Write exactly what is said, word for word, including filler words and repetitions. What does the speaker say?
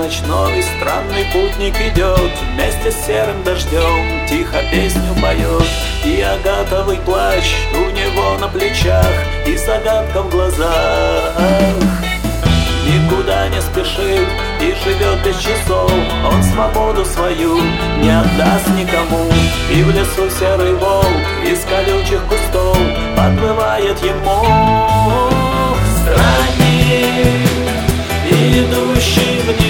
ночной странный путник идет, вместе с серым дождем тихо песню поет. И агатовый плащ у него на плечах, и загадка в глазах. Никуда не спешит и живет без часов, он свободу свою не отдаст никому. И в лесу серый волк из колючих кустов подвывает ему. Странник, идущий вниз.